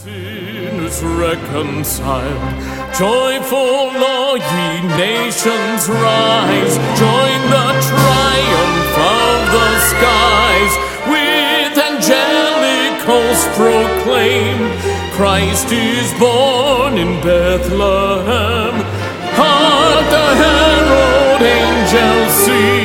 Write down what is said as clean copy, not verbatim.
Sinners reconciled, joyful all ye nations rise, join the triumph of the skies, with angelic hosts proclaim, Christ is born in Bethlehem. Hark the herald angels sing,